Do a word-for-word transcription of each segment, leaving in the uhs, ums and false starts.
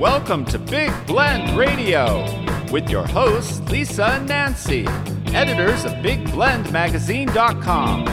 Welcome to Big Blend Radio with your hosts, Lisa and Nancy, editors of big blend magazine dot com.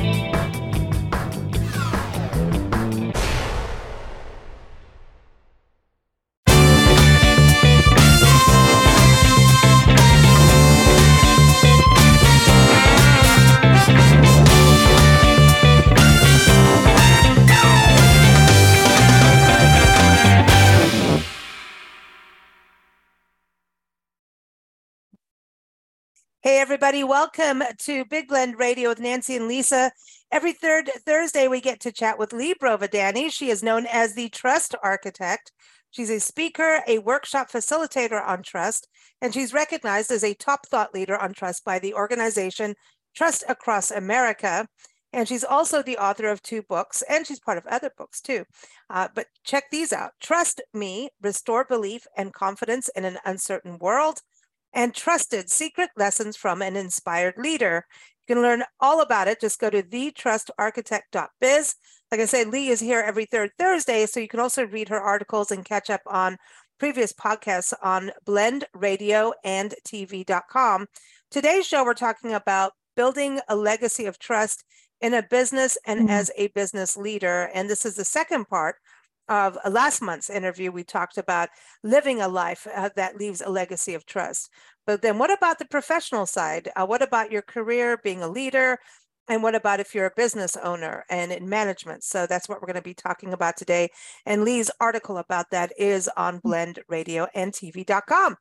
Hey, everybody. Welcome to Big Blend Radio with Nancy and Lisa. Every third Thursday, we get to chat with Lee Brovadani. She is known as the Trust Architect. She's a speaker, a workshop facilitator on trust, and she's recognized as a top thought leader on trust by the organization Trust Across America. And she's also the author of two books, and she's part of other books too. Uh, but check these out. Trust Me, Restore Belief and Confidence in an Uncertain World, and Trusted, Secret Lessons from an Inspired Leader. You can learn all about it. Just go to the trust architect dot biz. Like I said, Lee is here every third Thursday, so you can also read her articles and catch up on previous podcasts on blend radio and T V dot com. Today's show, we're talking about building a legacy of trust in a business and mm-hmm. as a business leader. And this is the second part of last month's interview. We talked about living a life uh, that leaves a legacy of trust. But then what about the professional side? Uh, what about your career, being a leader? And what about if you're a business owner and in management? So that's what we're going to be talking about today. And Lee's article about that is on blend radio and T V dot com.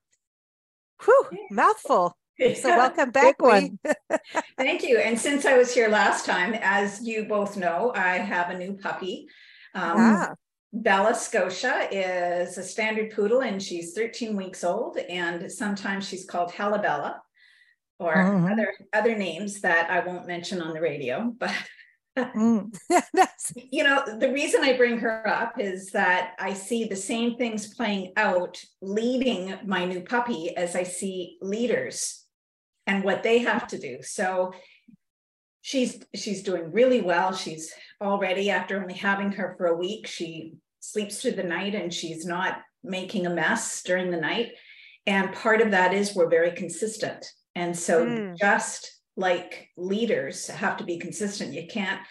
Whew, mouthful. So welcome back, Lee. Thank you. And since I was here last time, as you both know, I have a new puppy. Um, ah. Bella Scotia is a standard poodle, and she's thirteen weeks old, and sometimes she's called Halabella or mm-hmm. other other names that I won't mention on the radio. But mm. you know, the reason I bring her up is that I see the same things playing out leading my new puppy as I see leaders and what they have to do. So She's she's doing really well. She's already, after only having her for a week, she sleeps through the night and she's not making a mess during the night. And part of that is we're very consistent. And so mm. just like leaders have to be consistent. You can't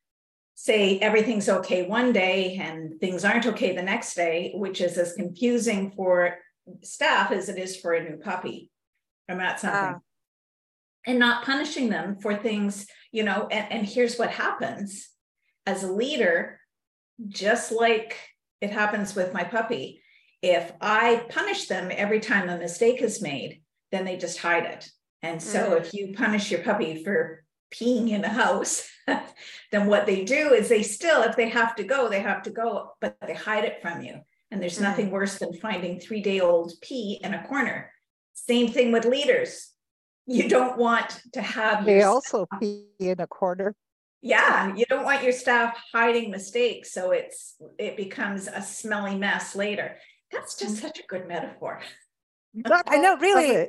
say everything's okay one day and things aren't okay the next day, which is as confusing for staff as it is for a new puppy. I'm not something. Uh. And not punishing them for things, you know, and, and here's what happens as a leader, just like it happens with my puppy. If I punish them every time a mistake is made, then they just hide it. And so mm. if you punish your puppy for peeing in a house, then what they do is they still, if they have to go, they have to go, but they hide it from you. And there's mm. nothing worse than finding three-day-old pee in a corner. Same thing with leaders. You don't want to have they your also staff, be in a corner. Yeah, you don't want your staff hiding mistakes, so it's it becomes a smelly mess later. That's just such a good metaphor. I know, really.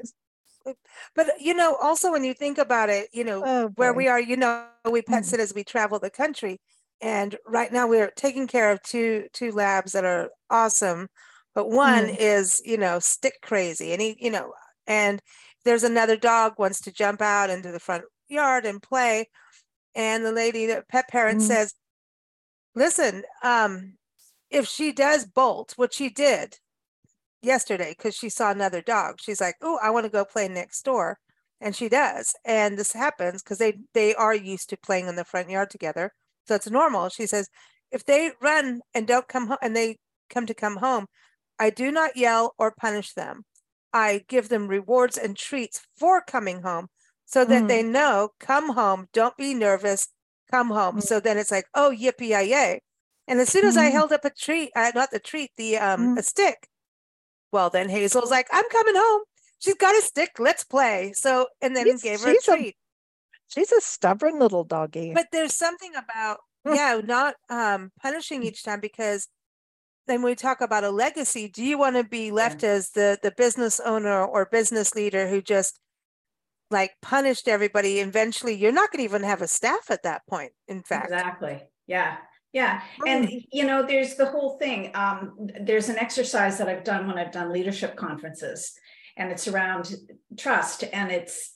But you know, also when you think about it, you know, oh, where we are, you know, we pet sit as we travel the country, and right now we're taking care of two two labs that are awesome, but one mm. is, you know, stick crazy, and he, you know, and there's another dog wants to jump out into the front yard and play. And the lady, the pet parent mm. says, listen, um, if she does bolt, what she did yesterday, because she saw another dog, she's like, oh, I want to go play next door. And she does. And this happens because they, they are used to playing in the front yard together. So it's normal. She says, if they run and don't come home and they come to come home, I do not yell or punish them. I give them rewards and treats for coming home so that mm. they know, come home, don't be nervous, come home. Mm. So then it's like, oh, yippee-yay. And as soon as mm. I held up a treat, uh, not the treat, the um, mm. a stick, well, then Hazel's like, I'm coming home. She's got a stick, let's play. So, and then she's, gave her a treat. A, she's a stubborn little doggy. But there's something about, yeah, not um, punishing each time, because then we talk about a legacy. Do you want to be left yeah. as the, the business owner or business leader who just like punished everybody? Eventually, you're not going to even have a staff at that point, in fact. Exactly. Yeah. Yeah. And, you know, there's the whole thing. Um, there's an exercise that I've done when I've done leadership conferences, and it's around trust, and it's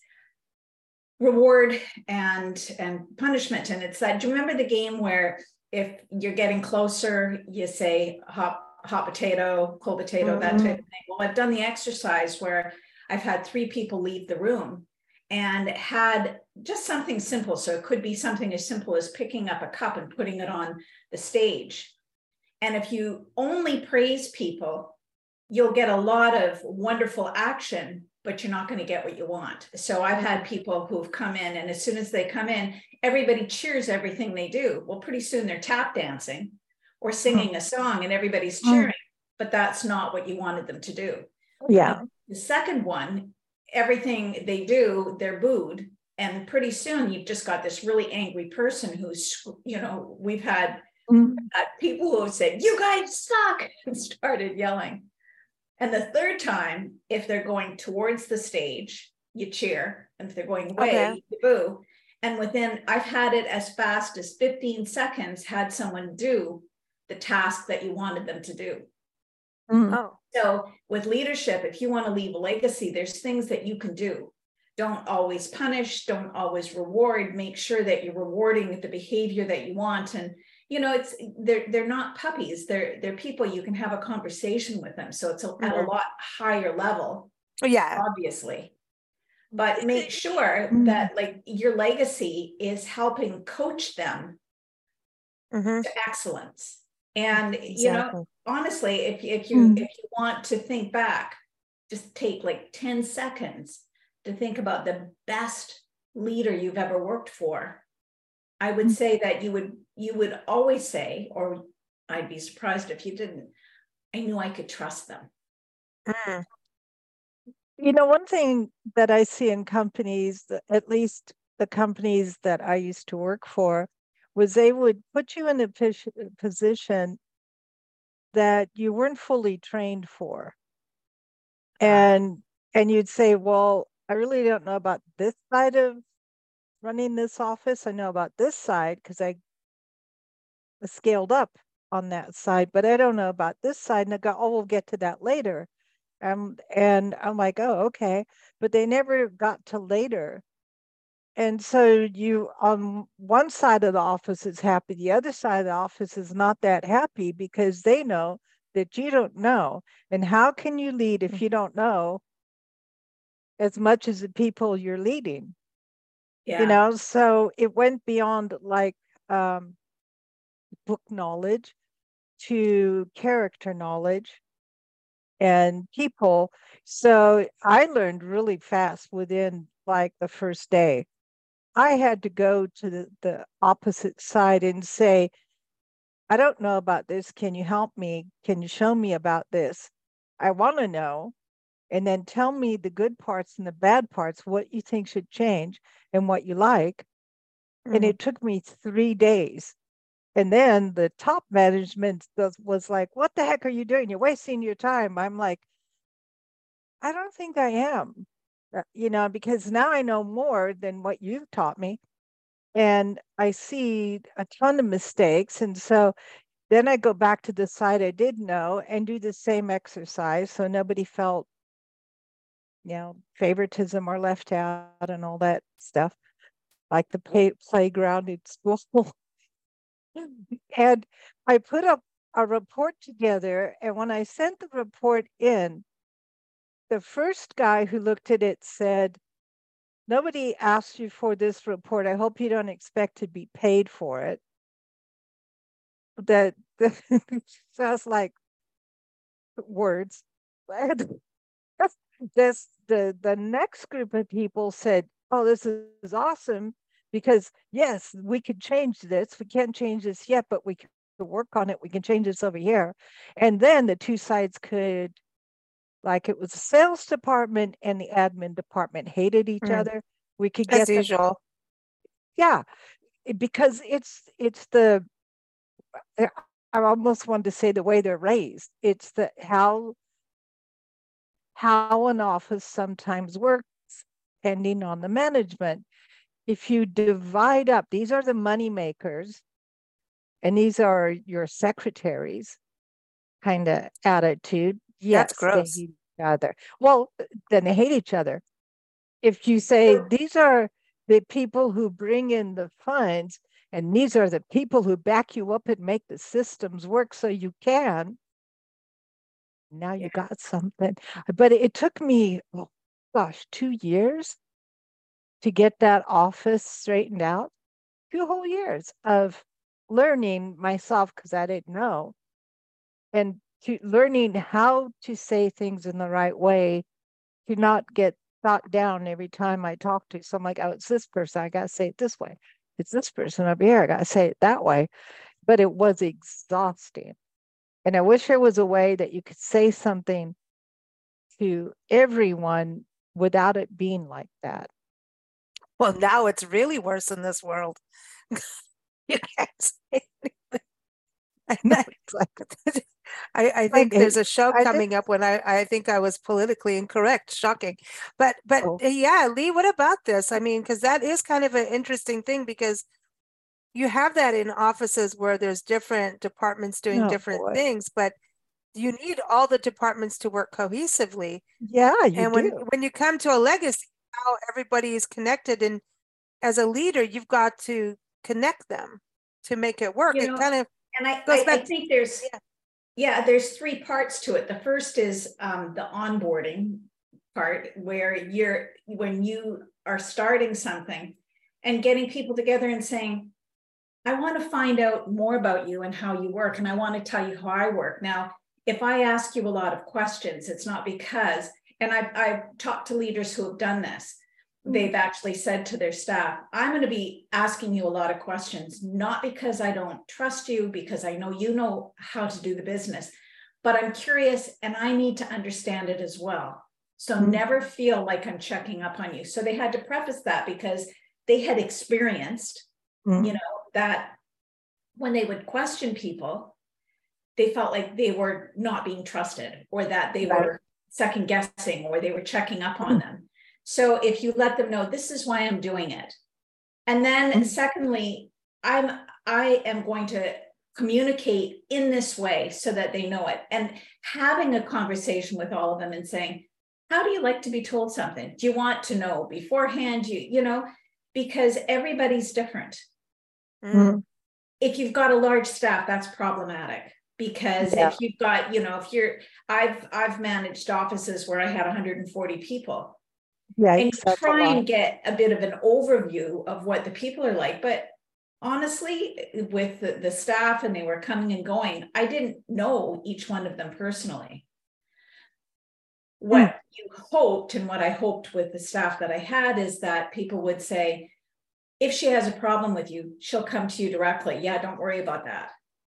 reward and and punishment. And it's that, do you remember the game where if you're getting closer, you say hot, hot potato, cold potato, mm-hmm. that type of thing? Well, I've done the exercise where I've had three people leave the room and had just something simple. So it could be something as simple as picking up a cup and putting it on the stage. And if you only praise people, you'll get a lot of wonderful action, but you're not going to get what you want. So I've had people who've come in, and as soon as they come in, everybody cheers everything they do. Well, pretty soon they're tap dancing or singing a song and everybody's cheering, but that's not what you wanted them to do. Yeah. The second one, everything they do, they're booed. And pretty soon you've just got this really angry person who's, you know, we've had mm-hmm. uh, people who have said, "You guys suck," and started yelling. And the third time, if they're going towards the stage, you cheer. And if they're going away, okay. you boo. And within, I've had it as fast as fifteen seconds, had someone do the task that you wanted them to do. Mm-hmm. Oh. So with leadership, if you want to leave a legacy, there's things that you can do. Don't always punish, don't always reward. Make sure that you're rewarding the behavior that you want. And you know, it's they're they're not puppies. They're they're people. You can have a conversation with them. So it's a, mm-hmm. at a lot higher level. Yeah, obviously. But make sure mm-hmm. that like your legacy is helping coach them mm-hmm. to excellence. And exactly. you know, honestly, if if you mm-hmm. if you want to think back, just take like ten seconds to think about the best leader you've ever worked for. I would say that you would you would always say, or I'd be surprised if you didn't, I knew I could trust them. Mm. You know, one thing that I see in companies, at least the companies that I used to work for, was they would put you in a position that you weren't fully trained for. And and you'd say, well, I really don't know about this side of running this office. I know about this side because I scaled up on that side, but I don't know about this side. And I go, oh, we'll get to that later. Um, and I'm like, oh, okay. But they never got to later. And so you, on one side of the office is happy. The other side of the office is not that happy because they know that you don't know. And how can you lead if you don't know as much as the people you're leading? Yeah. You know, so it went beyond like um, book knowledge to character knowledge and people. So I learned really fast within like the first day. I had to go to the, the opposite side and say, I don't know about this. Can you help me? Can you show me about this? I want to know. And then tell me the good parts and the bad parts, what you think should change and what you like. Mm-hmm. And it took me three days. And then the top management was, was like, what the heck are you doing? You're wasting your time. I'm like, I don't think I am, uh, you know, because now I know more than what you've taught me. And I see a ton of mistakes. And so then I go back to the side I did know and do the same exercise. So nobody felt, you know, favoritism or left out and all that stuff, like the play, playground in school. And I put up a report together. And when I sent the report in, the first guy who looked at it said, nobody asked you for this report. I hope you don't expect to be paid for it. That sounds like words. This the the next group of people said, oh, this is awesome because yes, we could change this. We can't change this yet, but we can work on it. We can change this over here. And then the two sides could, like it was the sales department and the admin department hated each mm. other. We could get as usual. Yeah, because it's it's the I almost wanted to say the way they're raised. It's the how how an office sometimes works, depending on the management. If you divide up, these are the money makers, and these are your secretaries kind of attitude, yes, that's gross. They hate each other. Well, then they hate each other. If you say these are the people who bring in the funds, and these are the people who back you up and make the systems work so you can, now you got something. But it took me, oh gosh, two years to get that office straightened out. Two whole years of learning myself, because I didn't know, and to learning how to say things in the right way, to not get shot down every time I talk to. So I'm like, oh, it's this person, I got to say it this way. It's this person over here, I got to say it that way. But it was exhausting. And I wish there was a way that you could say something to everyone without it being like that. Well, now it's really worse in this world. You can't say anything. I, I think there's a show coming up when I, I think I was politically incorrect. Shocking. But but oh. yeah, Lee, what about this? I mean, because that is kind of an interesting thing, because you have that in offices where there's different departments doing oh, different boy. things, but you need all the departments to work cohesively. Yeah, you and when, do. when you come to a legacy, how everybody is connected, and as a leader, you've got to connect them to make it work. You know, it kind of and I, I, I think there's yeah. yeah, there's three parts to it. The first is um, the onboarding part, where you're when you are starting something and getting people together and saying, I want to find out more about you and how you work, and I want to tell you how I work. Now, if I ask you a lot of questions, it's not because, and I've, I've talked to leaders who have done this, mm-hmm. they've actually said to their staff, I'm going to be asking you a lot of questions, not because I don't trust you, because I know you know how to do the business, but I'm curious and I need to understand it as well. So mm-hmm. never feel like I'm checking up on you. So they had to preface that because they had experienced, mm-hmm. you know, that when they would question people, they felt like they were not being trusted, or that they right. were second guessing, or they were checking up on them. So if you let them know, this is why I'm doing it. And then mm-hmm. secondly, I'm, I am going to communicate in this way so that they know it. And having a conversation with all of them and saying, how do you like to be told something? Do you want to know beforehand? You, you know, because everybody's different. Mm-hmm. If you've got a large staff, that's problematic, because yeah. if you've got, you know, if you're, I've, I've managed offices where I had one hundred forty people. Yeah, and you try and get a bit of an overview of what the people are like. But honestly, with the, the staff, and they were coming and going, I didn't know each one of them personally. What mm. you hoped, and what I hoped with the staff that I had, is that people would say, if she has a problem with you, she'll come to you directly. Yeah, don't worry about that.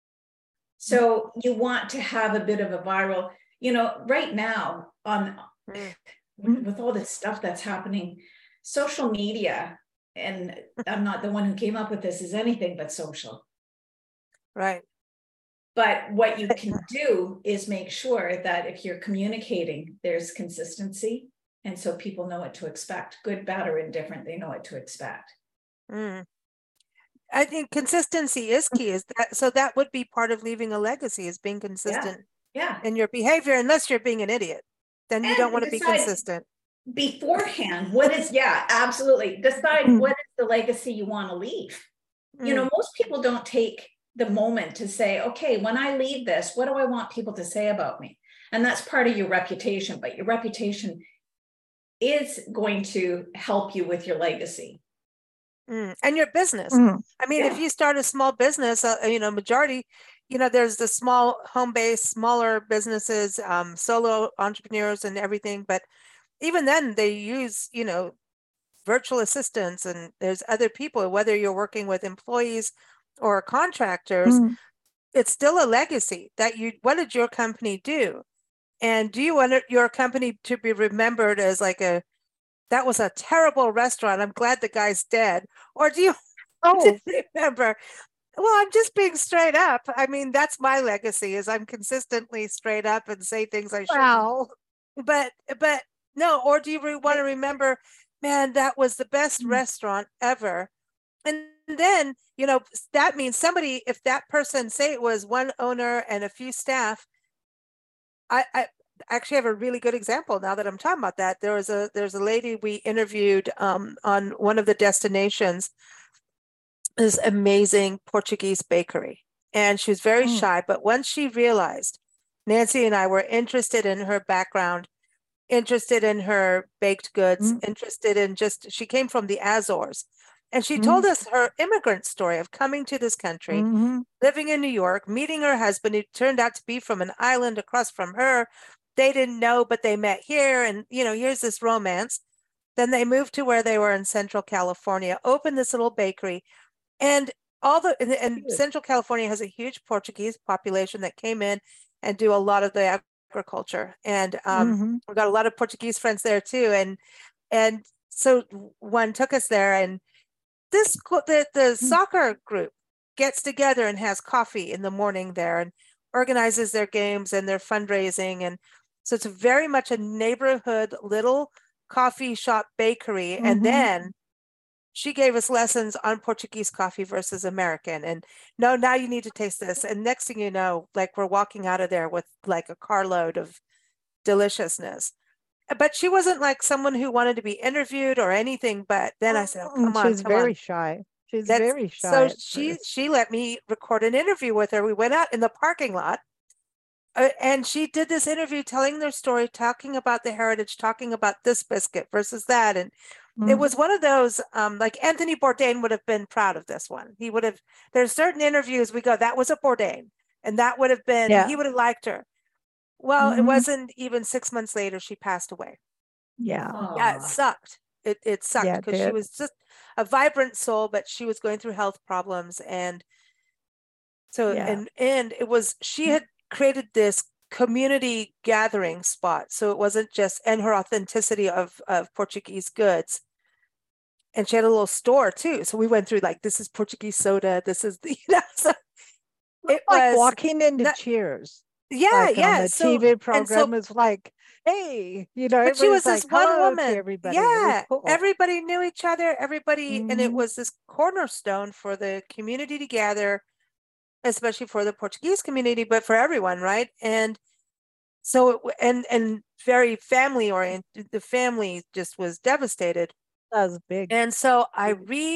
So you want to have a bit of a viral, you know, right now on mm. with all this stuff that's happening, social media, and I'm not the one who came up with this, is anything but social. Right. But what you can do is make sure that if you're communicating, there's consistency. And so people know what to expect, good, bad, or indifferent, they know what to expect. Mm. I think consistency is key. Is that so? That would be part of leaving a legacy, is being consistent yeah. Yeah. in your behavior, unless you're being an idiot. Then you and don't want to be consistent. Beforehand, what is, yeah, absolutely. Decide mm. what is the legacy you want to leave. Mm. You know, most people don't take the moment to say, okay, when I leave this, what do I want people to say about me? And that's part of your reputation, but your reputation is going to help you with your legacy. Mm. And your business. Mm. I mean, yeah. if you start a small business, uh, you know, majority, you know, there's the small home-based, smaller businesses, um, solo entrepreneurs and everything. But even then they use, you know, virtual assistants, and there's other people, whether you're working with employees or contractors, mm. it's still a legacy that you, what did your company do? And do you want your company to be remembered as like a, that was a terrible restaurant, I'm glad the guy's dead? Or do you oh. remember, well, I'm just being straight up. I mean, that's my legacy, is I'm consistently straight up and say things I shouldn't. Wow. But, but no, or do you re- want to remember, man, that was the best mm. restaurant ever. And then, you know, that means somebody, if that person, say it was one owner and a few staff, I, I actually have a really good example now that I'm talking about that. There was a, there's a lady we interviewed um, on one of the destinations, this amazing Portuguese bakery. And she was very mm. shy, but once she realized Nancy and I were interested in her background, interested in her baked goods, mm. interested in just, she came from the Azores. And she mm. told us her immigrant story of coming to this country, mm-hmm. living in New York, meeting her husband, who turned out to be from an island across from her. They didn't know, but they met here. And, you know, here's this romance. Then they moved to where they were in Central California, opened this little bakery. And all the, and, and Central California has a huge Portuguese population that came in and do a lot of the agriculture. And um, mm-hmm. we've got a lot of Portuguese friends there too. And, and so one took us there, and this, the, the mm-hmm. soccer group gets together and has coffee in the morning there and organizes their games and their fundraising. And so it's very much a neighborhood little coffee shop bakery. Mm-hmm. And then she gave us lessons on Portuguese coffee versus American. And no, now you need to taste this. And next thing you know, like we're walking out of there with like a carload of deliciousness. But she wasn't like someone who wanted to be interviewed or anything. But then I said, oh, come on, She's come very on. shy. She's That's, very shy. So she, she let me record an interview with her. We went out in the parking lot. Uh, and she did this interview telling their story, talking about the heritage, talking about this biscuit versus that. And mm-hmm. it was one of those, um, like Anthony Bourdain would have been proud of this one. He would have, there's certain interviews we go, that was a Bourdain. And that would have been, yeah. he would have liked her. Well, mm-hmm. it wasn't even six months later, she passed away. Yeah. Aww. Yeah, it sucked. It, it sucked because yeah, she was just a vibrant soul, but she was going through health problems. And so, yeah. and, and it was, she had created this community gathering spot. So it wasn't just, and her authenticity of, of Portuguese goods. And she had a little store too. So we went through like, this is Portuguese soda. This is the, you know, so it like was walking into that, Cheers. Yeah. Like yeah. On the so, T V program so, is like, hey, you know, but she was like, this one woman. Everybody. Yeah. Cool. Everybody knew each other. Everybody. Mm-hmm. And it was this cornerstone for the community to gather, especially for the Portuguese community, but for everyone, right? And so, and and very family oriented. The family just was devastated. That was big. And so I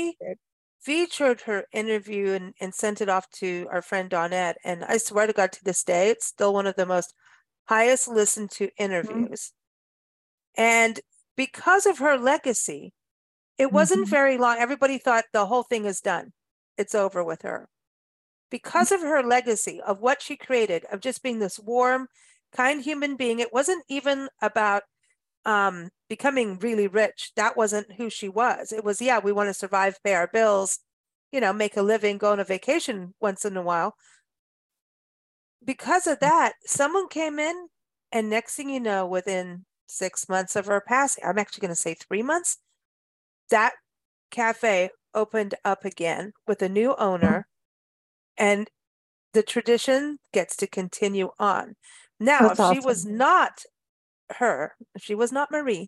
re-featured her interview and, and sent it off to our friend Dawnette. And I swear to God, to this day, it's still one of the most highest listened to interviews. Mm-hmm. And because of her legacy, it wasn't mm-hmm. very long. Everybody thought the whole thing is done. It's over with her. Because of her legacy, of what she created, of just being this warm, kind human being, it wasn't even about um, becoming really rich. That wasn't who she was. It was, yeah, we want to survive, pay our bills, you know, make a living, go on a vacation once in a while. Because of that, someone came in, and next thing you know, within six months of her passing, I'm actually going to say three months, that cafe opened up again with a new owner. And the tradition gets to continue on. Now, That's if awesome. She was not her, if she was not Marie,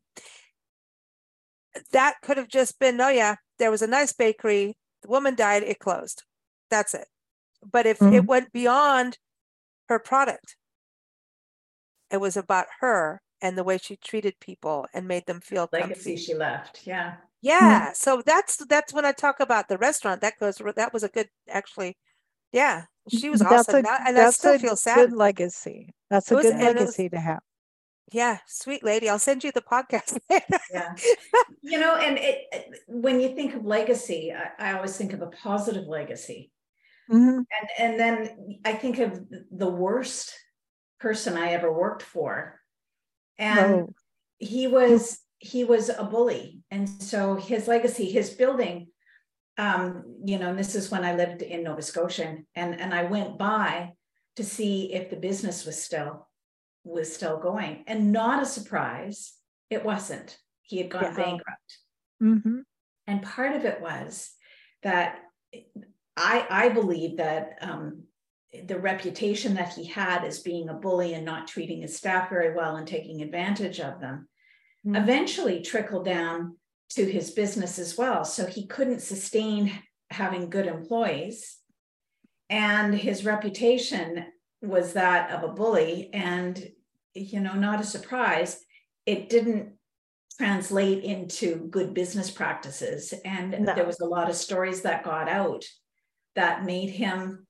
that could have just been, oh yeah, there was a nice bakery, the woman died, it closed. That's it. But if mm-hmm. it went beyond her product, it was about her and the way she treated people and made them feel legacy comfy. She left. Yeah. Yeah. Mm-hmm. So that's, that's when I talk about the restaurant. That goes, that was a good, actually, yeah, she was that's awesome. A, now, and I still feel sad. Good legacy. That's a was, good legacy was, to have. Yeah, sweet lady. I'll send you the podcast. Yeah, you know, and it, it, when you think of legacy, I, I always think of a positive legacy, mm-hmm. and and then I think of the worst person I ever worked for, and oh. he was he was a bully, and so his legacy, his building. Um, you know, and this is when I lived in Nova Scotia, and, and I went by to see if the business was still was still going, and not a surprise, it wasn't. He had gone yeah. bankrupt. Mm-hmm. And part of it was that I I believe that um, the reputation that he had as being a bully and not treating his staff very well and taking advantage of them mm-hmm. eventually trickled down to his business as well. So he couldn't sustain having good employees, and his reputation was that of a bully. And, you know, not a surprise, it didn't translate into good business practices. And no. there was a lot of stories that got out that made him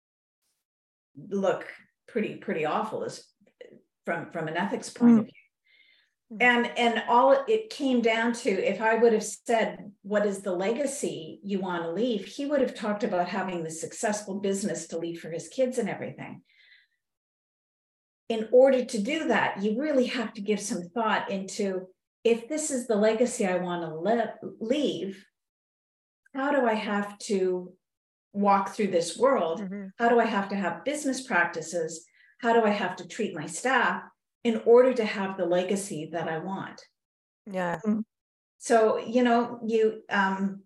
look pretty, pretty awful as from, from an ethics point mm. of view. And, and all it came down to, if I would have said, what is the legacy you want to leave? He would have talked about having the successful business to leave for his kids and everything. In order to do that, you really have to give some thought into, if this is the legacy I want to le- leave, how do I have to walk through this world? Mm-hmm. How do I have to have business practices? How do I have to treat my staff in order to have the legacy that I want? Yeah. So, you know, you, um,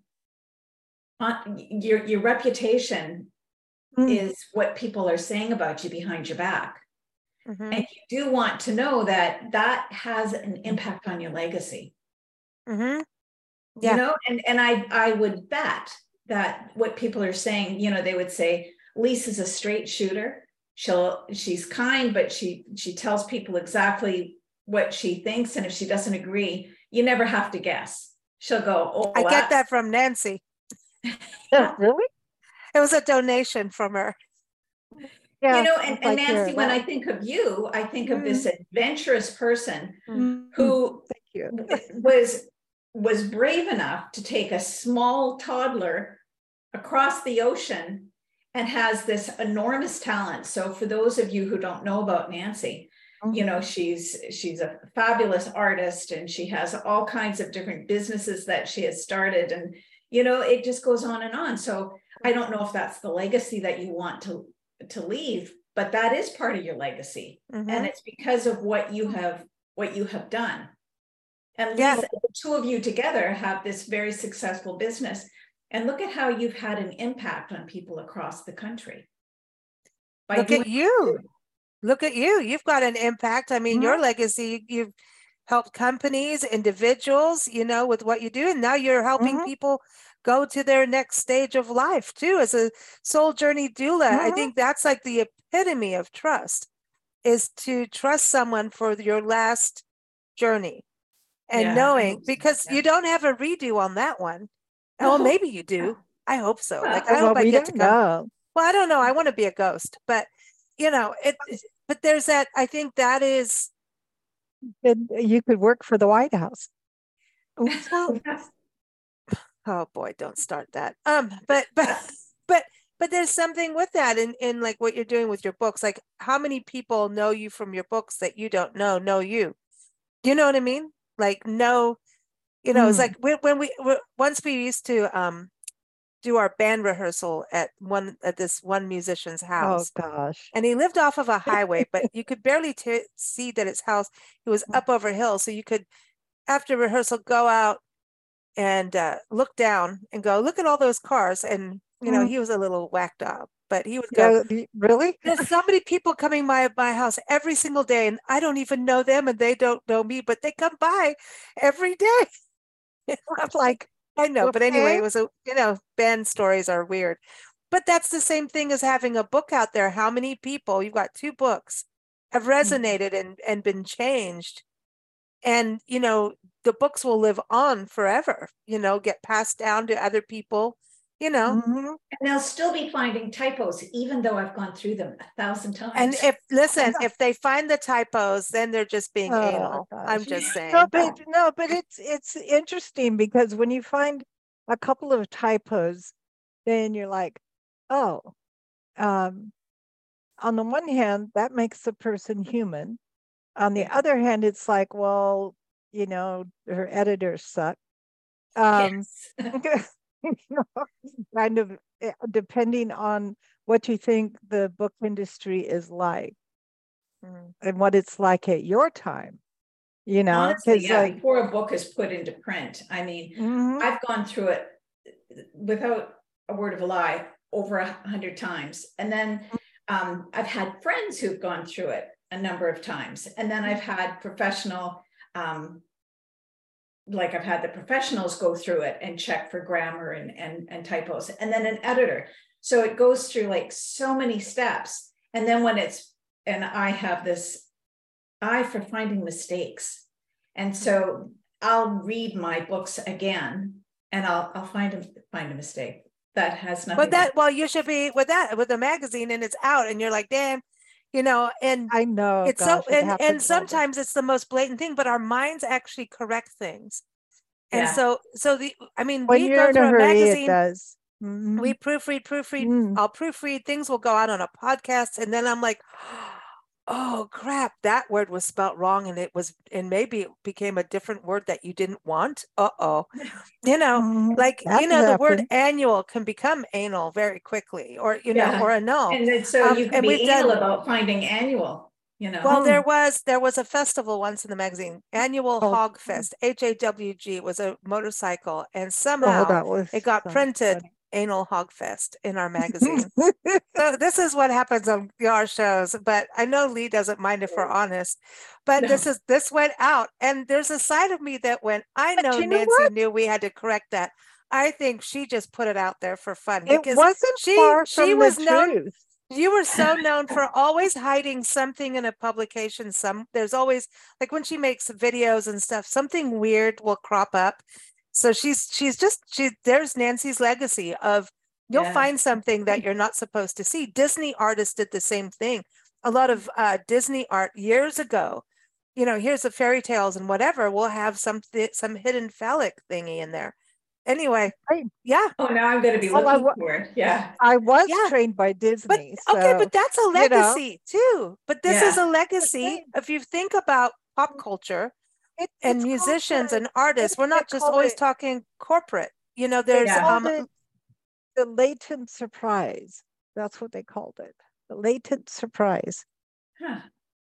your, your reputation mm. is what people are saying about you behind your back. Mm-hmm. And you do want to know that that has an impact on your legacy. Mm-hmm. Yeah. You know, and, and I, I would bet that what people are saying, you know, they would say, Lisa's a straight shooter. She'll, she's kind, but she, she tells people exactly what she thinks. And if she doesn't agree, you never have to guess. She'll go, oh, I get that from Nancy. Oh, really? It was a donation from her. Yeah, you know, and, and Nancy, when I think of you, I think mm. of this adventurous person mm. who Thank you. was, was brave enough to take a small toddler across the ocean and has this enormous talent. So for those of you who don't know about Nancy, mm-hmm. you know, she's she's a fabulous artist, and she has all kinds of different businesses that she has started. And, you know, it just goes on and on. So I don't know if that's the legacy that you want to, to leave, but that is part of your legacy. Mm-hmm. And it's because of what you have, what you have done. And yeah. Lisa, the two of you together have this very successful business. And look at how you've had an impact on people across the country. By look at you. Look at you. You've got an impact. I mean, mm-hmm. your legacy, you've helped companies, individuals, you know, with what you do. And now you're helping mm-hmm. people go to their next stage of life too. As a soul journey doula, mm-hmm. I think that's like the epitome of trust, is to trust someone for your last journey. And yeah, knowing, because yeah. you don't have a redo on that one. Oh, well, maybe you do. I hope so. Like, I well, hope I we get don't to come. Know. Well, I don't know. I want to be a ghost, but you know, it. But there's that. I think that is. You could work for the White House. Well, oh boy, don't start that. Um, but but but but there's something with that in in like what you're doing with your books. Like, how many people know you from your books that you don't know know you? You know what I mean? Like, no. You know, mm. it's like when, when we once we used to um, do our band rehearsal at one at this one musician's house. Oh gosh! And he lived off of a highway, but you could barely t- see that his house. It was up over hill, so you could, after rehearsal, go out and uh, look down and go, look at all those cars. And you know, mm. he was a little whacked up, but he would go, yeah, really? There's so many people coming by my house every single day, and I don't even know them, and they don't know me, but they come by every day. I'm like, I know, but anyway, it was a, you know, band stories are weird, but that's the same thing as having a book out there. How many people, you've got two books, have resonated mm-hmm. and, and been changed. And, you know, the books will live on forever, you know, get passed down to other people, you know. Mm-hmm. And they'll still be finding typos, even though I've gone through them a thousand times. And if, listen, if they find the typos, then they're just being oh, anal. Gosh. I'm just saying. No, but, no, but it's, it's interesting because when you find a couple of typos, then you're like, oh, um, on the one hand, that makes the person human. On the other hand, it's like, well, you know, her editors suck. Um, yes. You know, kind of depending on what you think the book industry is like mm. and what it's like at your time, you know. Honestly, yeah, like, before a book is put into print, I mean, mm-hmm. I've gone through it without a word of a lie over a hundred times. And then um, I've had friends who've gone through it a number of times. And then I've had professional um, like I've had the professionals go through it and check for grammar and, and, and typos, and then an editor. So it goes through like so many steps. And then when it's, and I have this eye for finding mistakes. And so I'll read my books again and I'll, I'll find a, find a mistake that has nothing. But that, well, you should be with that, with the magazine, and it's out and you're like, damn, you know, and I know it's gosh, so, it and, and sometimes the- it's the most blatant thing, but our minds actually correct things. And Yeah. so, so the, I mean, when we you're go in through a a hurry, magazine, it does. Mm-hmm. we proofread, proofread, Mm. I'll proofread, things will go out on a podcast. And then I'm like, oh crap, that word was spelt wrong. And it was, and maybe it became a different word that you didn't want. Uh-oh. You know, Mhm. like, That you know, the word happened. annual can become anal very quickly, or, you know, Yeah. or annul. And then so Um, you can and be we've anal done- about finding annual, you know. Well, Mm. there was there was a festival once in the magazine, Annual Oh. Hog Fest, H A W G. It was a motorcycle, and Oh, somehow that was it got so printed funny. Anal Hog Fest in our magazine. So this is what happens on our shows, but I know Lee doesn't mind if we're honest. But No. this is this went out, and there's a side of me that when I But know you know Nancy what? knew we had to correct that, I think she just put it out there for fun It because wasn't she far she from was the known. truth. You were so known for always hiding something in a publication. Some there's always, like when she makes videos and stuff, something weird will crop up. So she's she's just she there's Nancy's legacy of you'll Yeah. find something that you're not supposed to see. Disney artists did the same thing. A lot of uh, Disney art years ago, you know, here's the fairy tales and whatever, we'll have some some hidden phallic thingy in there. Anyway, Right. yeah. Oh, now I'm going to be Well, I looking wa- for it. Yeah. I was Yeah. trained by But Disney. okay, so, but that's a you know. legacy too. But this is Yeah. a legacy. thing. If you think about pop culture It- and it's called musicians the- and artists, what we're do they not just call always it? talking corporate. You know, They there's Yeah. called um it the latent surprise. That's what they called it. The latent surprise. Huh.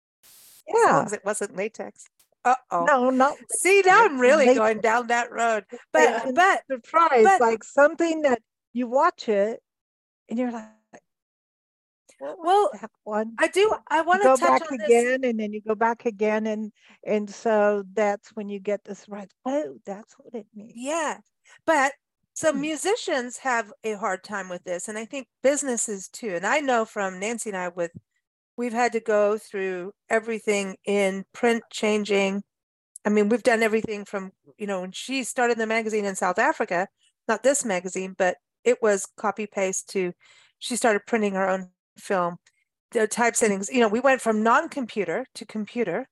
as long Yeah. as it wasn't latex. Uh-oh. No, not See, now I'm really latex. going down that road. But latent but surprise, but- like something that you watch it and you're like, what was Well, that one? I do I want You to go touch back on this. again and then you go back again and and so that's when you get this right. Oh, that's what it means. Yeah. But so Hmm. musicians have a hard time with this, and I think businesses too. And I know from Nancy and I with we've had to go through everything in print changing. I mean, we've done everything from, you know, when she started the magazine in South Africa, not this magazine, but it was copy paste to, she started printing her own film. The typesettings, you know, we went from non-computer to computer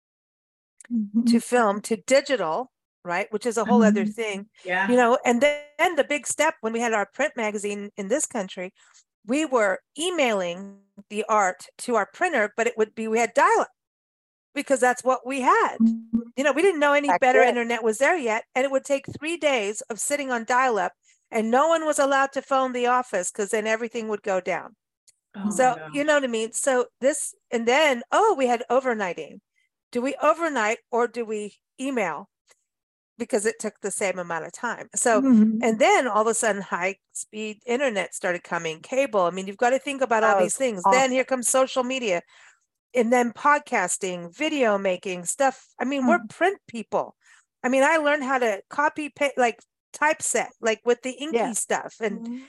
to film to digital, right? Which is a whole other Mhm. thing, Yeah. you know, and then, then the big step when we had our print magazine in this country, we were emailing the art to our printer, but it would be, we had dial-up because that's what we had. You know, we didn't know any Back better then. internet was there yet. And it would take three days of sitting on dial-up and no one was allowed to phone the office because then everything would go down. Oh, So, my you gosh. know what I mean? So this, and then, oh, we had overnighting. Do we overnight or do we email? Because it took the same amount of time. So, Mhm. and then all of a sudden high speed internet started coming, cable. I mean, you've got to think about That all was these things. awesome. Then here comes social media and then podcasting, video making stuff. I mean, we're print people. I mean, I learned how to copy, paste, like typeset, like with the inky Yeah. stuff and Mhm.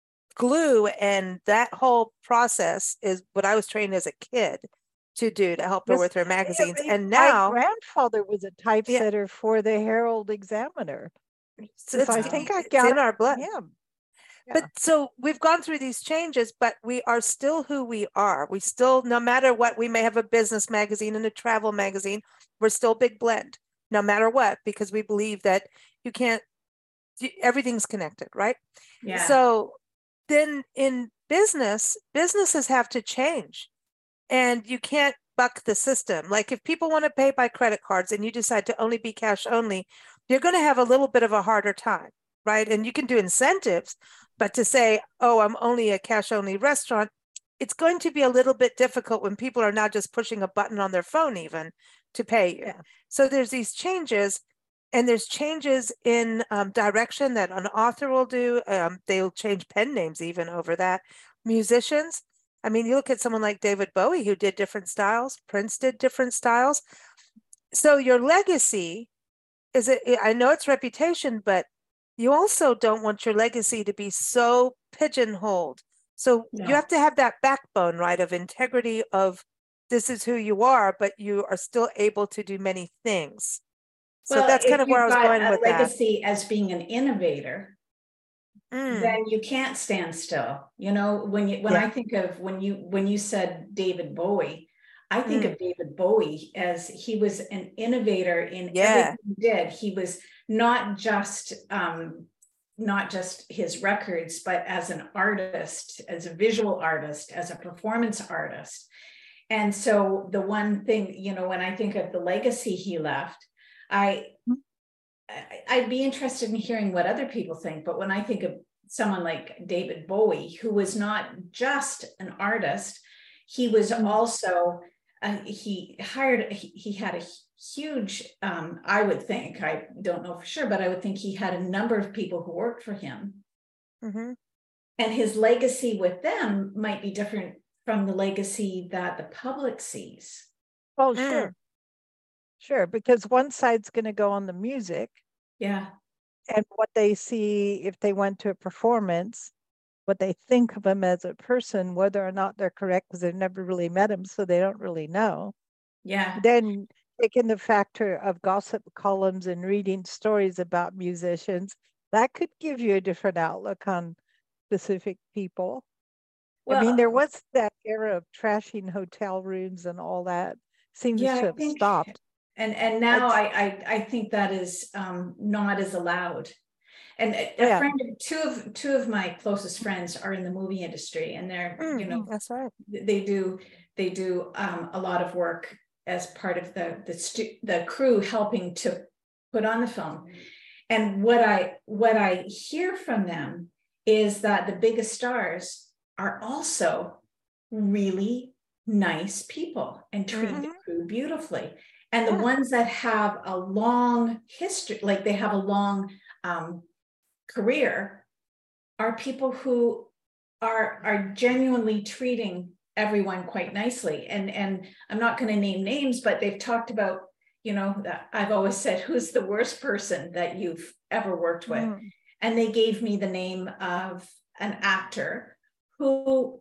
glue. And that whole process is what I was trained as a kid to do to help her Yes. with her magazines. Yeah, And my now grandfather was a typesetter for the Herald Examiner. it's, If I it's- think I it's got in it our from blood. him. Yeah. But so we've gone through these changes, but we are still who we are. We still, no matter what, we may have a business magazine and a travel magazine. We're still Big Blend, no matter what, because we believe that you can't, y- everything's connected, right? Yeah. So then in business, businesses have to change and you can't buck the system. Like if people want to pay by credit cards and you decide to only be cash only, you're going to have a little bit of a harder time, right? And you can do incentives, but to say, oh, I'm only a cash only restaurant, it's going to be a little bit difficult when people are now just pushing a button on their phone even to pay you. Yeah. So there's these changes and there's changes in um, direction that an author will do. Um, they'll change pen names even over that. Musicians, I mean, you look at someone like David Bowie who did different styles, Prince did different styles. So your legacy is it, I know it's reputation, but you also don't want your legacy to be so pigeonholed. So no. You have to have that backbone, right, of integrity of this is who you are, but you are still able to do many things. So well, that's kind of where I was going with that. Legacy as being an innovator, mm. then you can't stand still. You know, when you when yeah. I think of when you when you said David Bowie, I think mm. of David Bowie as he was an innovator in yeah. everything he did. He was not just um, not just his records, but as an artist, as a visual artist, as a performance artist. And so the one thing, you know, when I think of the legacy he left, I, I'd be interested in hearing what other people think. But when I think of someone like David Bowie, who was not just an artist, he was also, uh, he hired, he, he had a huge, um, I would think, I don't know for sure, but I would think he had a number of people who worked for him. Mm-hmm. And his legacy with them might be different from the legacy that the public sees. Oh, sure. Mm. Sure, because one side's going to go on the music. Yeah. And what they see if they went to a performance, what they think of him as a person, whether or not they're correct, because they've never really met him, so they don't really know. Yeah. Then taking the factor of gossip columns and reading stories about musicians, that could give you a different outlook on specific people. Well, I mean, there was that era of trashing hotel rooms and all that. Seems yeah, to have think, stopped. And and now I, I I think that is um, not as allowed. And a, a yeah. friend, two of two of my closest friends are in the movie industry, and they're mm, you know that's right. They do they do um, a lot of work as part of the the stu- the crew helping to put on the film. And what I what I hear from them is that the biggest stars are also really nice people and treat mm-hmm. the crew beautifully. And the yeah. ones that have a long history, like they have a long um, career, are people who are, are genuinely treating everyone quite nicely. And, and I'm not going to name names, but they've talked about, you know, that I've always said, who's the worst person that you've ever worked with? Mm. And they gave me the name of an actor who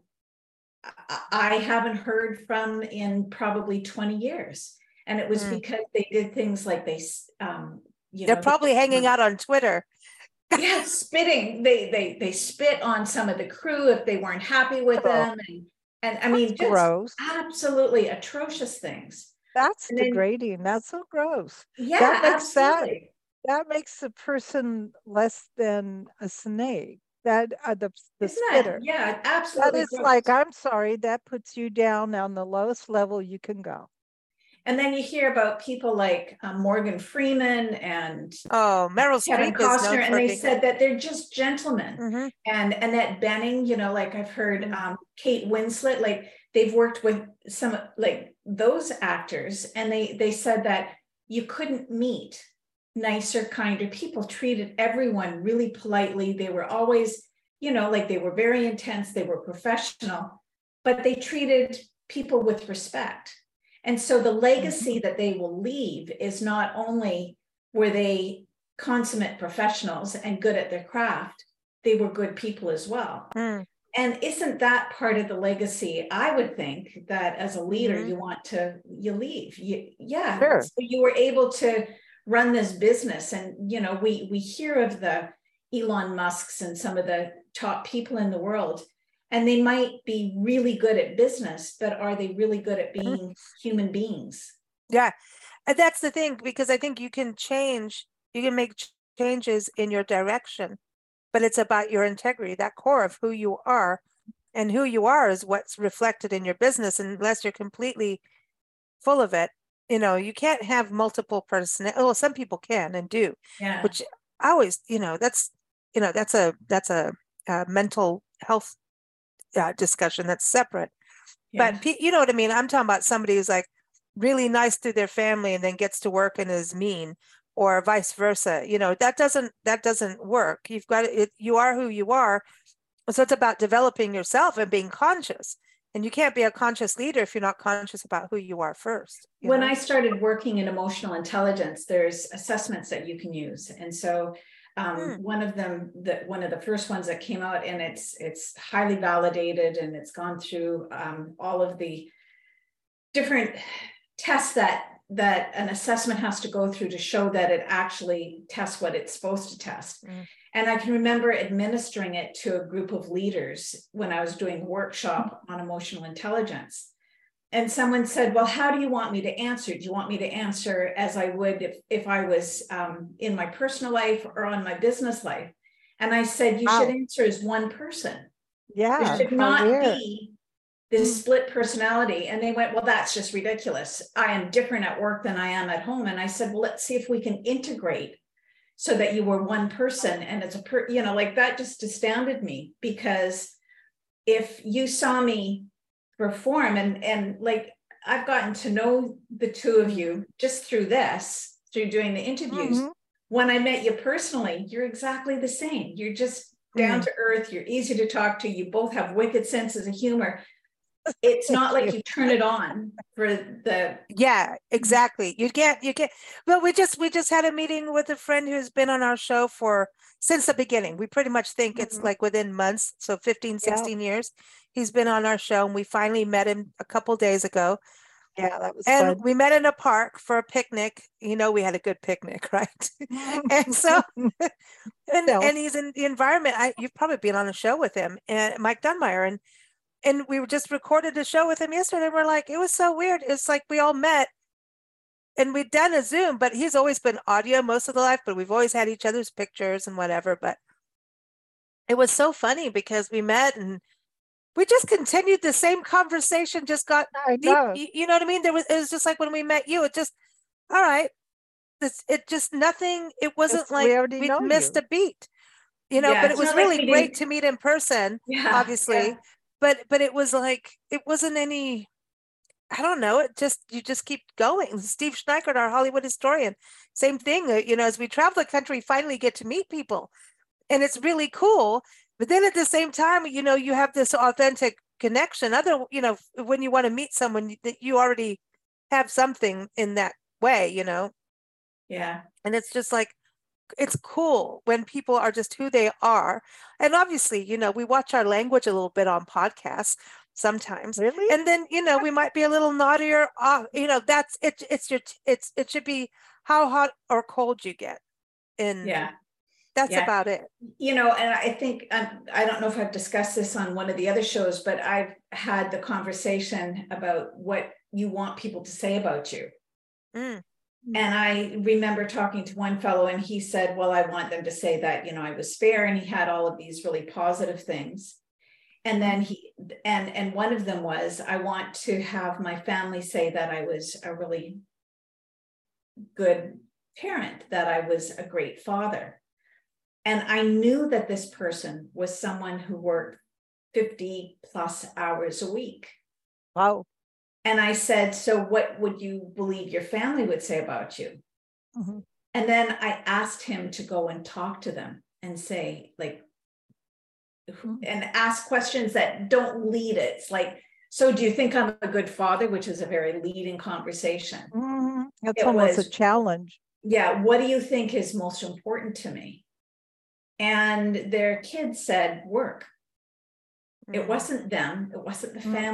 I haven't heard from in probably twenty years. And it was mm. because they did things like they, um, you They're know. They're probably they, hanging out on Twitter. Yeah, spitting. They they they spit on some of the crew if they weren't happy with oh. them. And, and I mean, just gross. Absolutely atrocious things. That's and degrading. Then, That's so gross. Yeah, that makes absolutely. That, that makes the person less than a snake. That uh, the the Isn't spitter. That, yeah, absolutely. That is gross. Like, I'm sorry, that puts you down on the lowest level you can go. And then you hear about people like um, Morgan Freeman and oh, Meryl Kevin Streep Costner, and they said that they're just gentlemen. Mm-hmm. And Annette Bening, you know, like I've heard um, Kate Winslet, like they've worked with some like those actors, and they they said that you couldn't meet nicer, kinder people, treated everyone really politely. They were always, you know, like they were very intense, they were professional, but they treated people with respect. And so the legacy that they will leave is not only were they consummate professionals and good at their craft, they were good people as well. Mm. And isn't that part of the legacy? I would think that as a leader, mm-hmm. you want to, you leave. You, yeah. Sure. So you were able to run this business. And, you know, we, we hear of the Elon Musks and some of the top people in the world, and they might be really good at business, but are they really good at being mm-hmm. human beings? Yeah. And that's the thing, because I think you can change, you can make changes in your direction, but it's about your integrity, that core of who you are. And who you are is what's reflected in your business. Unless you're completely full of it, you know, you can't have multiple personalities. Well, some people can and do, yeah. which I always, you know, that's, you know, that's a, that's a, a mental health uh, discussion that's separate. Yeah. But you know what I mean? I'm talking about somebody who's like really nice to their family and then gets to work and is mean, or vice versa. You know, that doesn't, that doesn't work. You've got it. You are who you are. So it's about developing yourself and being conscious. And you can't be a conscious leader if you're not conscious about who you are first. You when know? I started working in emotional intelligence, there's assessments that you can use. And so um, hmm. one of them, that one of the first ones that came out, and it's it's highly validated, and it's gone through um, all of the different tests that that an assessment has to go through to show that it actually tests what it's supposed to test. Mm. And I can remember administering it to a group of leaders when I was doing a workshop on emotional intelligence. And someone said, well, how do you want me to answer? Do you want me to answer as I would if, if I was um, in my personal life or on my business life? And I said, you wow. should answer as one person. Yeah. There should not weird. be this split personality. And they went, well, that's just ridiculous. I am different at work than I am at home. And I said, well, let's see if we can integrate so that you were one person. And it's a, per, you know, like that just astounded me, because if you saw me perform and, and like, I've gotten to know the two of you just through this, through doing the interviews. Mm-hmm. When I met you personally, you're exactly the same. You're just down mm-hmm. to earth. You're easy to talk to. You both have wicked senses of humor. It's not like you turn it on for the yeah exactly you get you get but we just we just had a meeting with a friend who's been on our show for since the beginning. We pretty much think mm-hmm. it's like within months, so fifteen sixteen yeah. years he's been on our show, and we finally met him a couple days ago. Yeah, that was and fun. We met in a park for a picnic. You know, we had a good picnic, right? And so and no. and he's in the environment. I you've probably been on a show with him, and Mike Dunmeyer, and And we just recorded a show with him yesterday. And we're like, it was so weird. It's like we all met and we'd done a Zoom, but he's always been audio most of the life, but we've always had each other's pictures and whatever. But it was so funny because we met and we just continued the same conversation, just got I deep. know. You, you know what I mean? There was, it was just like when we met you, it just, all right. This, it just nothing, it wasn't it's, like we, we missed you. a beat, you know, yeah, but it was really like great to meet in person, yeah, obviously. Yeah. But but it was like, it wasn't any, I don't know, it just, you just keep going. Steve Schneikert, our Hollywood historian, same thing. You know, as we travel the country, we finally get to meet people. And it's really cool. But then at the same time, you know, you have this authentic connection. Other, you know, when you want to meet someone, that you already have something in that way, you know? Yeah. And it's just like, it's cool when people are just who they are. And obviously, you know, we watch our language a little bit on podcasts sometimes. Really? And then, you know, we might be a little naughtier. Uh, you know, that's it. It's your, it's, it should be how hot or cold you get. And yeah, that's yeah. about it. You know, and I think, um, I don't know if I've discussed this on one of the other shows, but I've had the conversation about what you want people to say about you. Mm. And I remember talking to one fellow and he said, well, I want them to say that, you know, I was fair. And he had all of these really positive things. And then he, and, and one of them was, I want to have my family say that I was a really good parent, that I was a great father. And I knew that this person was someone who worked fifty plus hours a week. Wow. And I said, so what would you believe your family would say about you? Mm-hmm. And then I asked him to go and talk to them and say, like, mm-hmm. and ask questions that don't lead it. It's like, so do you think I'm a good father? Which is a very leading conversation. Mm-hmm. That's it almost was, a challenge. Yeah. What do you think is most important to me? And their kids said work. Mm-hmm. It wasn't them. It wasn't the mm-hmm. family.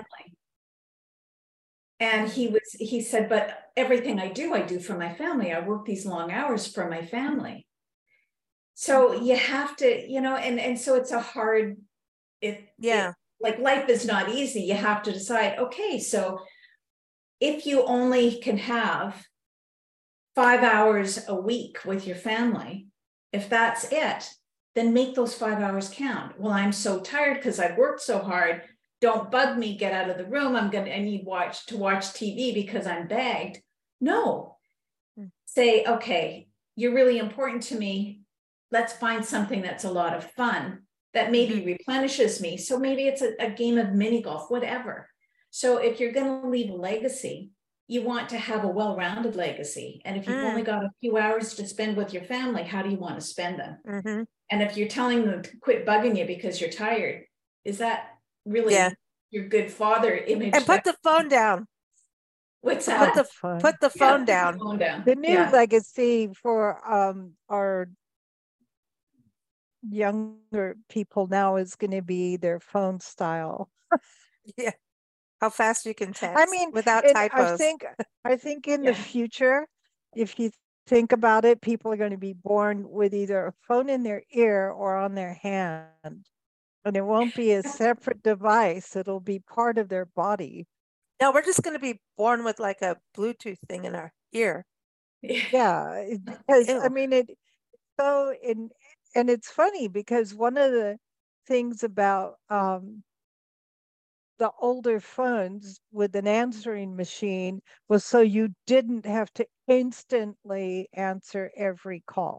And he was, he said, but everything I do, I do for my family. I work these long hours for my family. So you have to, you know, and, and so it's a hard, it, yeah. It, like life is not easy. You have to decide, okay, so if you only can have five hours a week with your family, if that's it, then make those five hours count. Well, I'm so tired because I've worked so hard. Don't bug me, get out of the room. I'm going to, I need watch to watch T V because I'm bagged. No, mm. Say, okay, you're really important to me. Let's find something that's a lot of fun that maybe mm-hmm. replenishes me. So maybe it's a, a game of mini golf, whatever. So if you're going to leave a legacy, you want to have a well-rounded legacy. And if you've mm. only got a few hours to spend with your family, how do you want to spend them? Mm-hmm. And if you're telling them to quit bugging you because you're tired, is that really, yeah. your good father image. And put the phone down. What's that? Put the, put the phone yeah, down. The, phone down. The new yeah. legacy for um, our younger people now is going to be their phone style. Yeah. How fast you can text. I mean, without typos. I think, I think in yeah. the future, if you think about it, people are going to be born with either a phone in their ear or on their hand. And it won't be a separate device. It'll be part of their body. No, we're just going to be born with like a Bluetooth thing in our ear. Yeah, because Ew. I mean it. So in and it's funny because one of the things about um, the older phones with an answering machine was so you didn't have to instantly answer every call,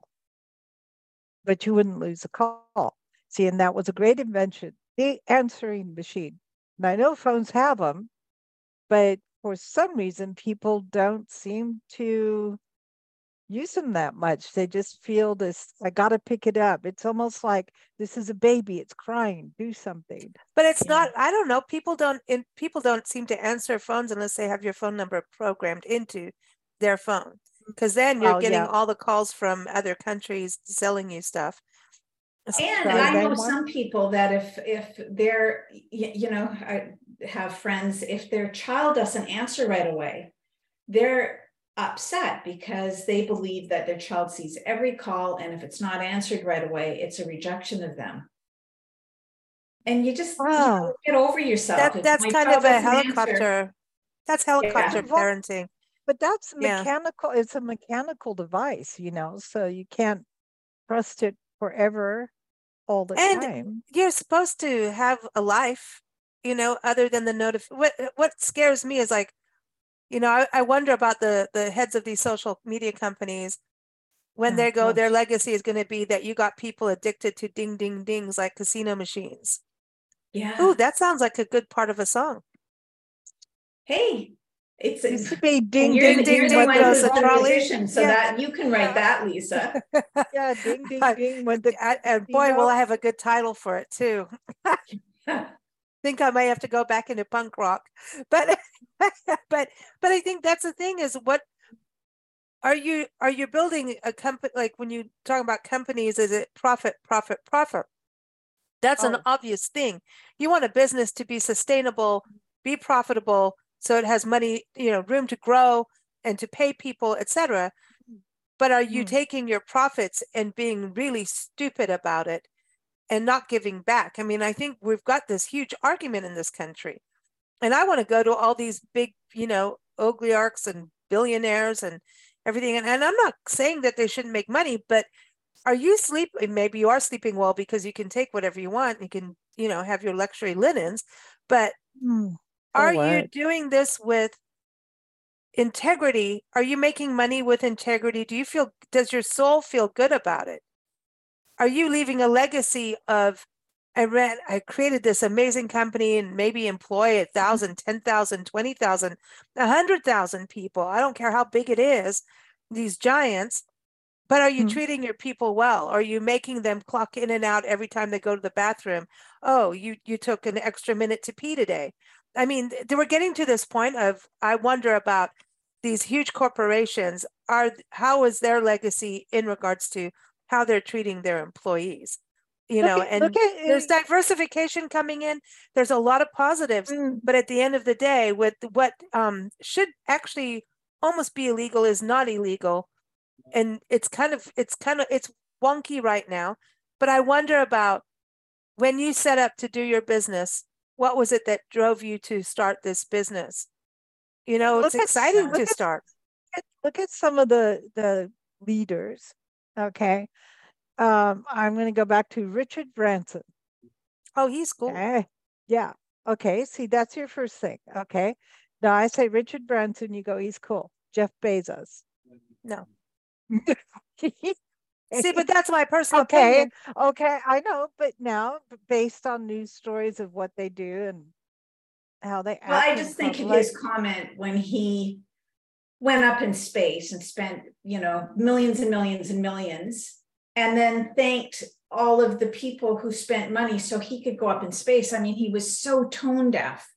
but you wouldn't lose a call. See, and that was a great invention, the answering machine. And I know phones have them, but for some reason, people don't seem to use them that much. They just feel this, I got to pick it up. It's almost like this is a baby. It's crying, do something. But it's yeah. not, I don't know. People don't, in, people don't seem to answer phones unless they have your phone number programmed into their phone. Because then you're Well, getting yeah. all the calls from other countries selling you stuff. And Sorry, I know one? some people that if if they're, you know, I have friends, if their child doesn't answer right away, they're upset because they believe that their child sees every call, and if it's not answered right away, it's a rejection of them. And you just Wow. you know, get over yourself. That, that's kind of a helicopter. Answer, that's helicopter yeah. parenting. But that's yeah. mechanical. It's a mechanical device, you know, so you can't trust it forever all the and time. You're supposed to have a life, you know, other than the notif. What what scares me is like, you know, I, I wonder about the the heads of these social media companies when oh, they go, gosh. Their legacy is going to be that you got people addicted to ding ding dings like casino machines. Yeah. Ooh, that sounds like a good part of a song. Hey, it's it used to be ding you're, ding you're ding. the one who's a musician, so yeah. that you can write that, Lisa. Yeah, ding ding ding. When the I, and boy, will I have a good title for it too. Think I may have to go back into punk rock, but but but I think that's the thing is what are you are you building a company like when you talk about companies? Is it profit, profit, profit? That's oh. an obvious thing. You want a business to be sustainable, be profitable, so it has money, you know, room to grow and to pay people, et cetera. But are you mm. taking your profits and being really stupid about it and not giving back? I mean, I think we've got this huge argument in this country. And I want to go to all these big, you know, oligarchs and billionaires and everything. And, and I'm not saying that they shouldn't make money, but are you sleeping? Maybe you are sleeping well because you can take whatever you want. You can, you know, have your luxury linens. But mm, are what? you doing this with integrity? Are you making money with integrity? Do you feel, does your soul feel good about it? Are you leaving a legacy of, I ran, I created this amazing company and maybe employ a thousand, ten thousand, twenty thousand, a hundred thousand people. I don't care how big it is, these giants, but are you mm-hmm. treating your people well? Are you making them clock in and out every time they go to the bathroom? Oh, you, you took an extra minute to pee today. I mean, they were getting to this point of, I wonder about these huge corporations are, how is their legacy in regards to how they're treating their employees, you know, at, and at, there's diversification coming in. There's a lot of positives, mm. but at the end of the day, with what um, should actually almost be illegal is not illegal. And it's kind of, it's kind of, it's wonky right now, but I wonder about when you set up to do your business, what was it that drove you to start this business? You know, it's look exciting at, to start. At, look at some of the, the leaders. Okay. Um, I'm going to go back to Richard Branson. Oh, he's cool. Okay. Yeah. Okay. See, that's your first thing. Okay. Now I say Richard Branson, you go, he's cool. Jeff Bezos. No. See, but that's my personal okay. opinion. Okay. I know. But now, based on news stories of what they do and how they act. Well, I just think of his comment when he went up in space and spent, you know, millions and millions and millions, and then thanked all of the people who spent money so he could go up in space. I mean, he was so tone deaf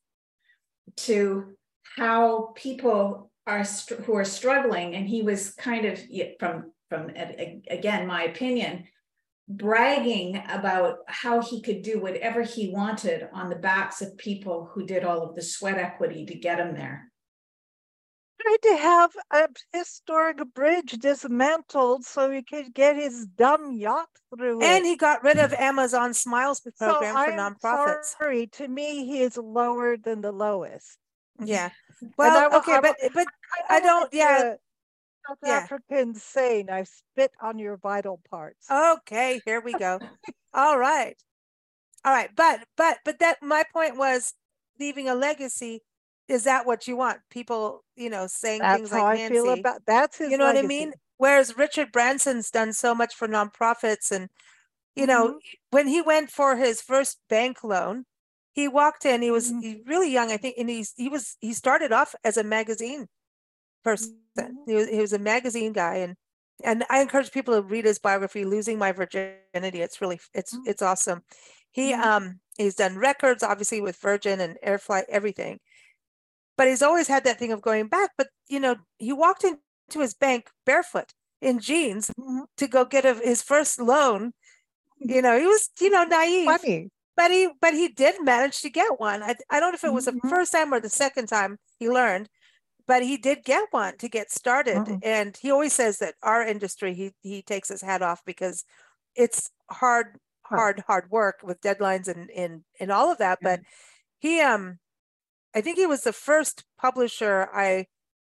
to how people are who are struggling, and he was kind of, from from again my opinion, bragging about how he could do whatever he wanted on the backs of people who did all of the sweat equity to get him there. Tried to have a historic bridge dismantled so he could get his dumb yacht through it. And he got rid of Amazon Smiles program so for I'm nonprofits. Sorry, to me, he is lower than the lowest. Yeah. Well, I, okay, I, but but I, I don't. Yeah. South yeah. Africans saying, "I spit on your vital parts." Okay, here we go. All right, all right. But but but that my point was leaving a legacy. Is that what you want? People, you know, saying that's things how like I Nancy. feel about that's his. You know legacy. what I mean? Whereas Richard Branson's done so much for nonprofits, and you mm-hmm. know, when he went for his first bank loan, he walked in. He was mm-hmm. really young, I think, and he's he was he started off as a magazine person. Mm-hmm. He was he was a magazine guy, and and I encourage people to read his biography, "Losing My Virginity." It's really it's mm-hmm. it's awesome. He mm-hmm. um he's done records, obviously, with Virgin and Airfly, everything. But he's always had that thing of going back. But, you know, he walked into his bank barefoot in jeans mm-hmm. to go get a, his first loan. You know, he was, you know, naive. Funny. But he but he did manage to get one. I, I don't know if it was mm-hmm. the first time or the second time he learned, but he did get one to get started. Mm-hmm. And he always says that our industry, he he takes his hat off because it's hard, hard, hard work with deadlines and, and, and all of that. Mm-hmm. But he, um, I think he was the first publisher I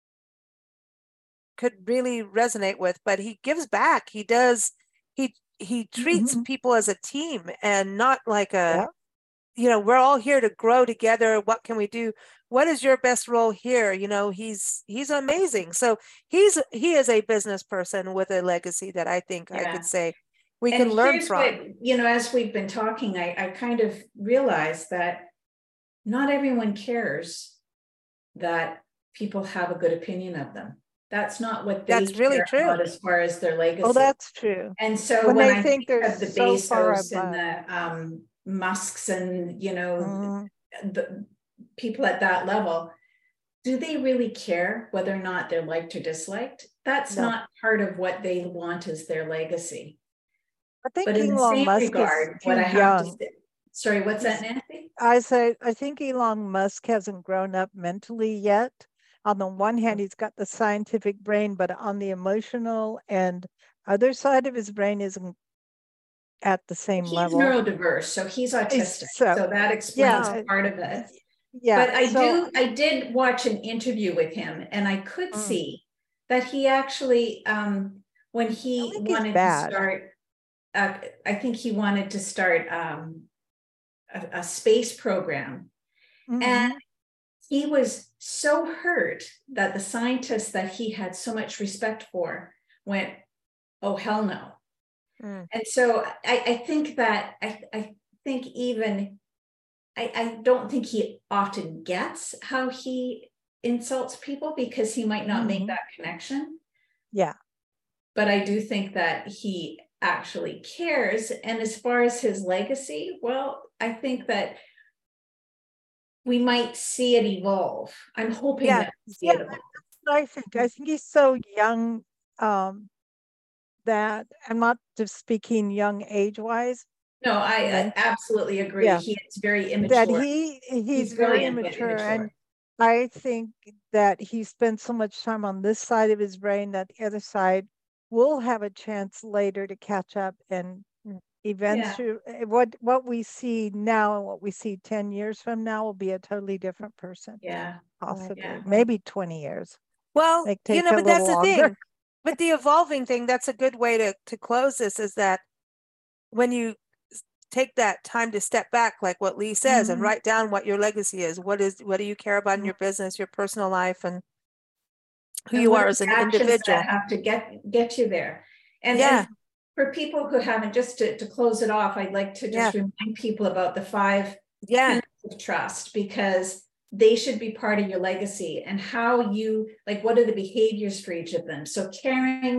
could really resonate with, but he gives back. He does, he, he treats mm-hmm. people as a team and not like a, yeah. you know, we're all here to grow together. What can we do? What is your best role here? You know, he's, he's amazing. So he's, he is a business person with a legacy that I think yeah. I could say we and can learn from. What, you know, as we've been talking, I, I kind of realized that not everyone cares that people have a good opinion of them. That's not what they that's really care true. about as far as their legacy. Oh, that's true. And so when, when I think, think of the so Bezos and the um, Musks and, you know, mm. the people at that level, do they really care whether or not they're liked or disliked? That's no. not part of what they want as their legacy. I think but in Elon the same Musk regard, is what too I have young. to say, sorry, what's that, Nancy? I say, I think Elon Musk hasn't grown up mentally yet. On the one hand, he's got the scientific brain, but on the emotional and other side of his brain isn't at the same he's level. He's neurodiverse, so he's autistic. So, so that explains yeah, part of it. Yeah. But I so, do, I did watch an interview with him, and I could mm. see that he actually, um, when he wanted to start, uh, I think he wanted to start um, a, a space program. Mm-hmm. And he was so hurt that the scientists that he had so much respect for went, oh, hell no. Mm. And so I, I think that, I, I think even, I, I don't think he often gets how he insults people because he might not mm-hmm. make that connection. Yeah. But I do think that he actually cares. And as far as his legacy, well, I think that we might see it evolve. I'm hoping yeah. that we see yeah, it evolve. I think I think he's so young um, that I'm not just speaking young age-wise. No, I, I absolutely agree. Yeah. He is very immature. That he he's, he's very immature, immature, and I think that he spends so much time on this side of his brain that the other side will have a chance later to catch up and eventually yeah. what what we see now and what we see ten years from now will be a totally different person. Yeah. Possibly. Yeah. Maybe twenty years. Well, you know, but that's the longer. thing. But the evolving thing, that's a good way to, to close this, is that when you take that time to step back, like what Lee says, mm-hmm. and write down what your legacy is. What is what do you care about mm-hmm. in your business, your personal life, and who and you are as an individual. That have to get get you there. And, yeah. and for people who haven't, just to, to close it off, I'd like to just yeah. remind people about the five yeah. of trust, because they should be part of your legacy and how you, like, what are the behaviors for each of them? So caring,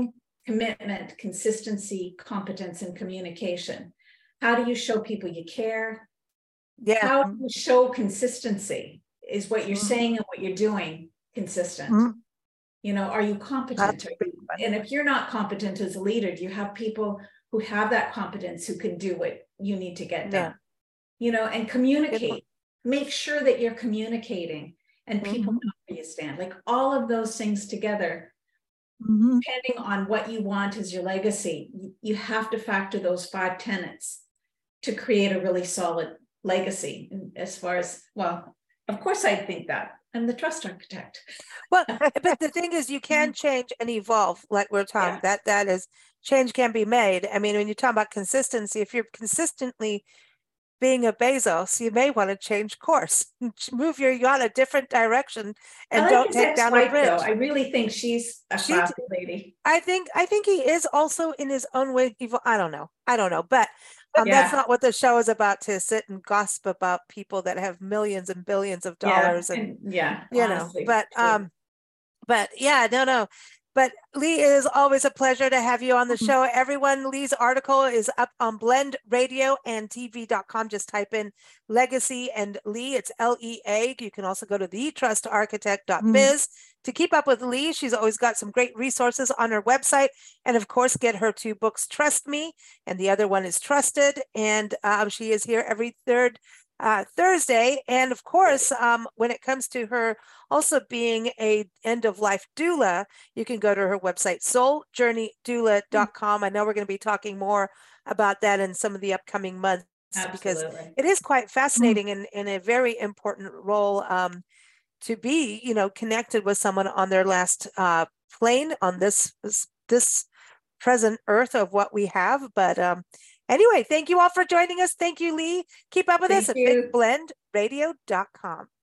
commitment, consistency, competence, and communication. How do you show people you care? Yeah. How do you show consistency? Is what you're mm-hmm. saying and what you're doing consistent? Mm-hmm. You know, are you competent? Are you, and if you're not competent as a leader, do you have people who have that competence who can do what you need to get done? Yeah. You know, and communicate. Make sure that you're communicating and people mm-hmm. know where you stand. Like all of those things together, mm-hmm. depending on what you want as your legacy, you, you have to factor those five tenets to create a really solid legacy. And as far as, well, of course I think that. I'm the trust architect. Well, but the thing is, you can change and evolve, like we're talking. Yeah. That that is, change can be made. I mean, when you talk about consistency, if you're consistently being a Bezos, you may want to change course, move your yacht a different direction, and like don't take down a bridge. Though. I really think she's a she, classy lady. I think I think he is also in his own way evil. I don't know. I don't know, but. Um, yeah. That's not what the show is about, to sit and gossip about people that have millions and billions of dollars. Yeah, and, and yeah, you honestly, know, but, true. um, but yeah, no, no, but Lee, it is always a pleasure to have you on the mm-hmm. show. Everyone, Lee's article is up on blend radio and T V dot com. Just type in legacy and Lee, it's L E A. You can also go to the trust architect dot biz mm-hmm. to keep up with Lee. She's always got some great resources on her website. And of course, get her two books, Trust Me, and the other one is Trusted. And um, she is here every third uh, Thursday. And of course, um, when it comes to her also being a end-of-life doula, you can go to her website, soul journey doula dot com. Mm-hmm. I know we're going to be talking more about that in some of the upcoming months. Absolutely. Because it is quite fascinating mm-hmm. and, and a very important role um, to be, you know, connected with someone on their last uh, plane on this, this this present earth of what we have. But um, anyway, thank you all for joining us. Thank you, Lee. Keep up with thank us at you. big blend radio dot com.